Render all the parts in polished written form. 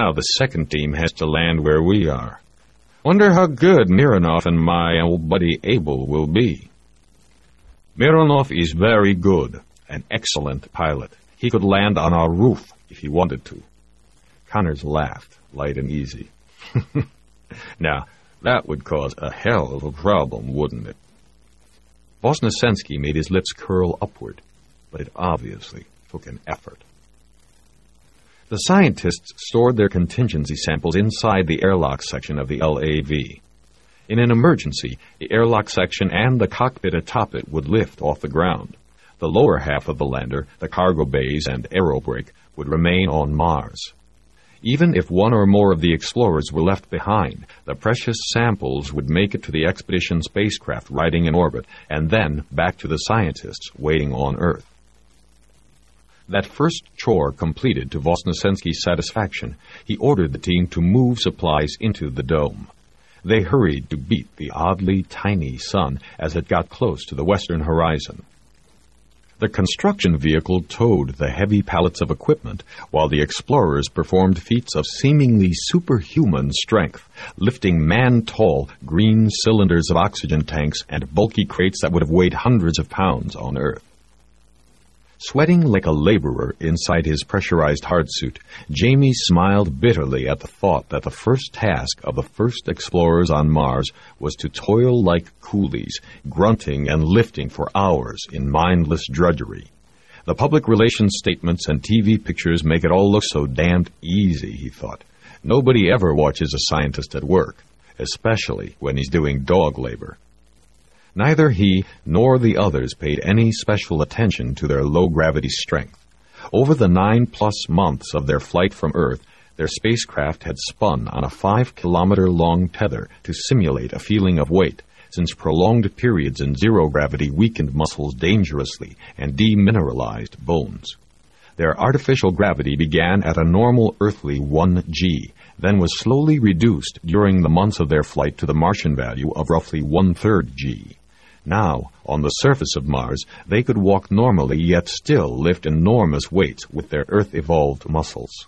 now the second team has to land where we are. Wonder how good Mironov and my old buddy Abel will be. Mironov is very good, an excellent pilot. He could land on our roof if he wanted to. Connors laughed, light and easy. Now, that would cause a hell of a problem, wouldn't it? Vosnesensky made his lips curl upward, but it obviously took an effort. The scientists stored their contingency samples inside the airlock section of the LAV. In an emergency, the airlock section and the cockpit atop it would lift off the ground. The lower half of the lander, the cargo bays and aerobrake, would remain on Mars. Even if one or more of the explorers were left behind, the precious samples would make it to the expedition spacecraft riding in orbit, and then back to the scientists waiting on Earth. That first chore completed to Vosnesensky's satisfaction, he ordered the team to move supplies into the dome. They hurried to beat the oddly tiny sun as it got close to the western horizon. The construction vehicle towed the heavy pallets of equipment, while the explorers performed feats of seemingly superhuman strength, lifting man-tall green cylinders of oxygen tanks and bulky crates that would have weighed hundreds of pounds on Earth. Sweating like a laborer inside his pressurized hardsuit, Jamie smiled bitterly at the thought that the first task of the first explorers on Mars was to toil like coolies, grunting and lifting for hours in mindless drudgery. The public relations statements and TV pictures make it all look so damned easy, he thought. Nobody ever watches a scientist at work, especially when he's doing dog labor. Neither he nor the others paid any special attention to their low-gravity strength. Over the 9+ months of their flight from Earth, their spacecraft had spun on a 5-kilometer-long tether to simulate a feeling of weight, since prolonged periods in zero-gravity weakened muscles dangerously and demineralized bones. Their artificial gravity began at a normal earthly 1g, then was slowly reduced during the months of their flight to the Martian value of roughly 1/3 g. Now, on the surface of Mars, they could walk normally yet still lift enormous weights with their Earth-evolved muscles.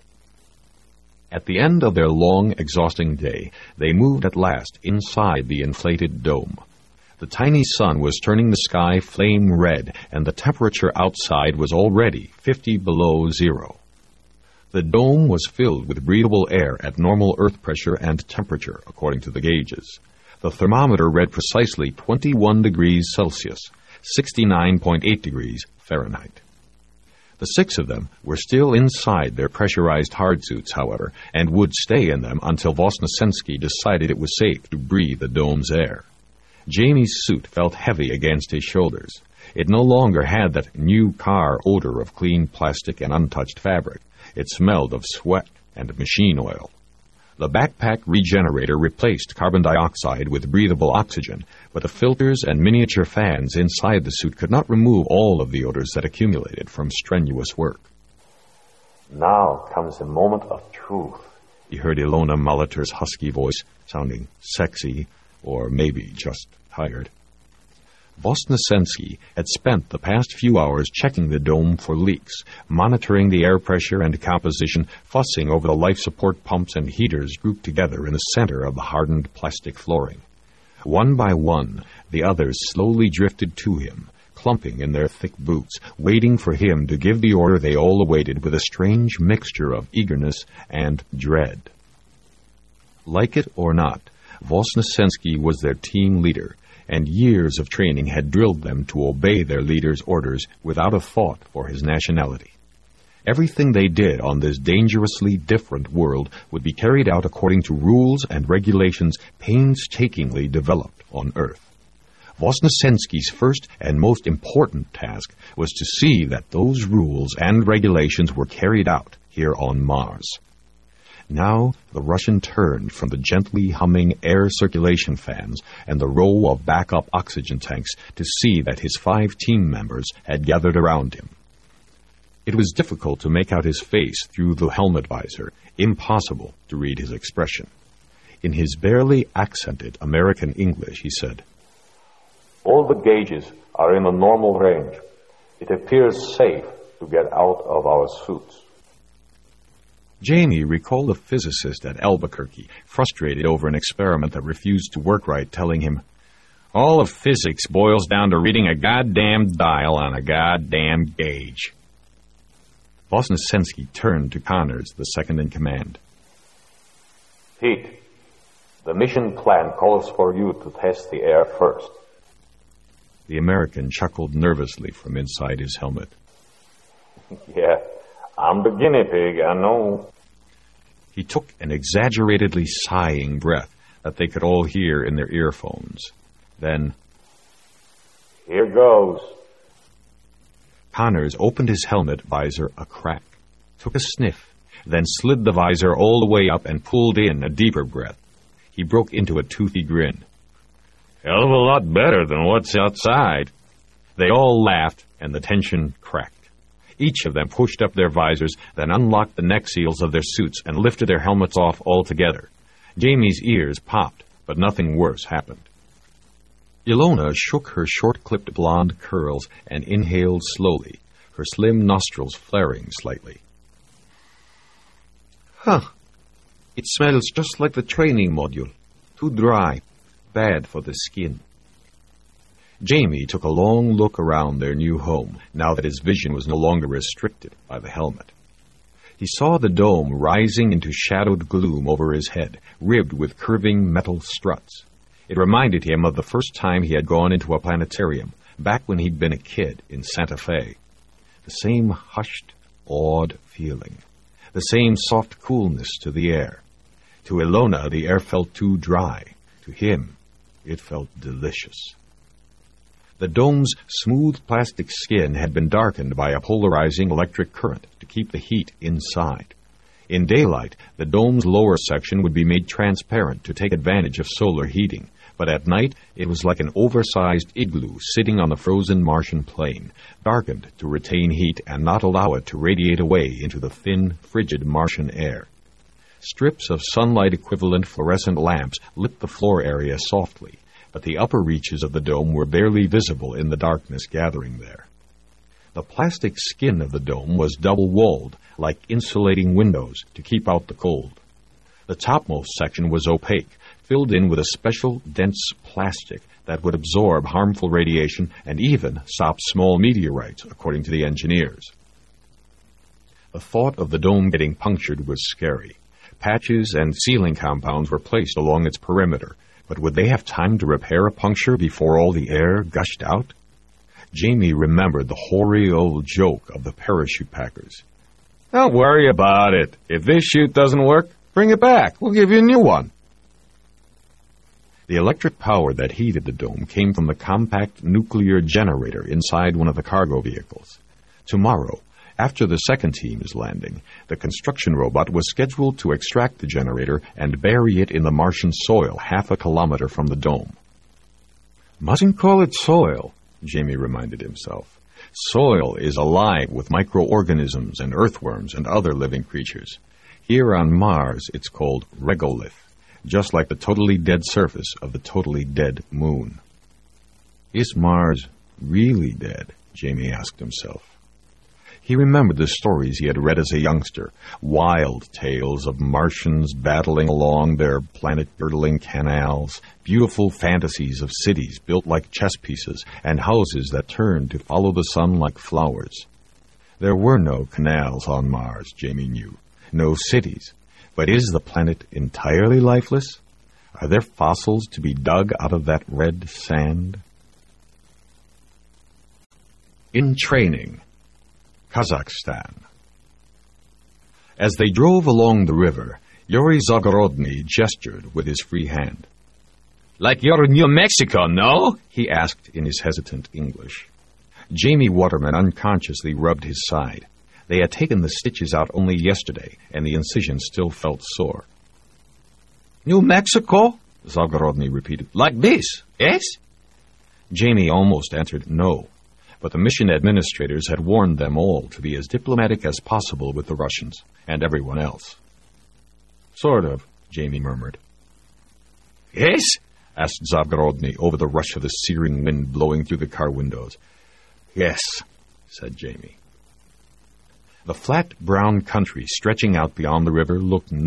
At the end of their long, exhausting day, they moved at last inside the inflated dome. The tiny sun was turning the sky flame red, and the temperature outside was already 50 below zero. The dome was filled with breathable air at normal Earth pressure and temperature, according to the gauges. The thermometer read precisely 21 degrees Celsius, 69.8 degrees Fahrenheit. The 6 of them were still inside their pressurized hardsuits, however, and would stay in them until Vosnesensky decided it was safe to breathe the dome's air. Jamie's suit felt heavy against his shoulders. It no longer had that new car odor of clean plastic and untouched fabric. It smelled of sweat and machine oil. The backpack regenerator replaced carbon dioxide with breathable oxygen, but the filters and miniature fans inside the suit could not remove all of the odors that accumulated from strenuous work. Now comes the moment of truth, he heard Ilona Molitor's husky voice, sounding sexy, or maybe just tired. Vosnesensky had spent the past few hours checking the dome for leaks, monitoring the air pressure and composition, fussing over the life support pumps and heaters grouped together in the center of the hardened plastic flooring. One by one, the others slowly drifted to him, clumping in their thick boots, waiting for him to give the order they all awaited with a strange mixture of eagerness and dread. Like it or not, Vosnesensky was their team leader, and years of training had drilled them to obey their leader's orders without a thought for his nationality. Everything they did on this dangerously different world would be carried out according to rules and regulations painstakingly developed on Earth. Vosnesensky's first and most important task was to see that those rules and regulations were carried out here on Mars. Now the Russian turned from the gently humming air circulation fans and the row of backup oxygen tanks to see that his 5 team members had gathered around him. It was difficult to make out his face through the helmet visor, impossible to read his expression. In his barely accented American English, he said, "All the gauges are in a normal range. It appears safe to get out of our suits." Jamie recalled a physicist at Albuquerque, frustrated over an experiment that refused to work right, telling him, "All of physics boils down to reading a goddamn dial on a goddamn gauge." Vosnesensky turned to Connors, the second-in-command. Pete, the mission plan calls for you to test the air first. The American chuckled nervously from inside his helmet. Yeah, I'm the guinea pig, I know. He took an exaggeratedly sighing breath that they could all hear in their earphones. Then, here goes. Connors opened his helmet visor a crack, took a sniff, then slid the visor all the way up and pulled in a deeper breath. He broke into a toothy grin. "Hell of a lot better than what's outside." They all laughed, and the tension cracked. Each of them pushed up their visors, then unlocked the neck seals of their suits and lifted their helmets off altogether. Jamie's ears popped, but nothing worse happened. Ilona shook her short-clipped blonde curls and inhaled slowly, her slim nostrils flaring slightly. It smells just like the training module. Too dry. Bad for the skin. Jamie took a long look around their new home, now that his vision was no longer restricted by the helmet. He saw the dome rising into shadowed gloom over his head, ribbed with curving metal struts. It reminded him of the first time he had gone into a planetarium, back when he'd been a kid in Santa Fe. The same hushed, awed feeling. The same soft coolness to the air. To Ilona, the air felt too dry. To him, it felt delicious. The dome's smooth plastic skin had been darkened by a polarizing electric current to keep the heat inside. In daylight, the dome's lower section would be made transparent to take advantage of solar heating, but at night it was like an oversized igloo sitting on the frozen Martian plain, darkened to retain heat and not allow it to radiate away into the thin, frigid Martian air. Strips of sunlight-equivalent fluorescent lamps lit the floor area softly, but the upper reaches of the dome were barely visible in the darkness gathering there. The plastic skin of the dome was double-walled, like insulating windows, to keep out the cold. The topmost section was opaque, filled in with a special, dense plastic that would absorb harmful radiation and even stop small meteorites, according to the engineers. The thought of the dome getting punctured was scary. Patches and sealing compounds were placed along its perimeter, but would they have time to repair a puncture before all the air gushed out? Jamie remembered the hoary old joke of the parachute packers. "Don't worry about it. If this chute doesn't work, bring it back. We'll give you a new one." The electric power that heated the dome came from the compact nuclear generator inside one of the cargo vehicles. Tomorrow, after the second team's landing, the construction robot was scheduled to extract the generator and bury it in the Martian soil 1/2 kilometer from the dome. "Mustn't call it soil," Jamie reminded himself. "Soil is alive with microorganisms and earthworms and other living creatures. Here on Mars, it's called regolith, just like the totally dead surface of the totally dead moon." Is Mars really dead? Jamie asked himself. He remembered the stories he had read as a youngster, wild tales of Martians battling along their planet-girdling canals, beautiful fantasies of cities built like chess pieces and houses that turned to follow the sun like flowers. There were no canals on Mars, Jamie knew, no cities. But is the planet entirely lifeless? Are there fossils to be dug out of that red sand? In training, Kazakhstan. As they drove along the river, Yuri Zagorodny gestured with his free hand. "Like you're in New Mexico, no?" he asked in his hesitant English. Jamie Waterman unconsciously rubbed his side. They had taken the stitches out only yesterday, and the incision still felt sore. "New Mexico?" Zagorodny repeated. "Like this, yes?" Jamie almost answered no. But the mission administrators had warned them all to be as diplomatic as possible with the Russians and everyone else. "Sort of," Jamie murmured. "Yes?" asked Zagorodny over the rush of the searing wind blowing through the car windows. "Yes," said Jamie. The flat, brown country stretching out beyond the river looked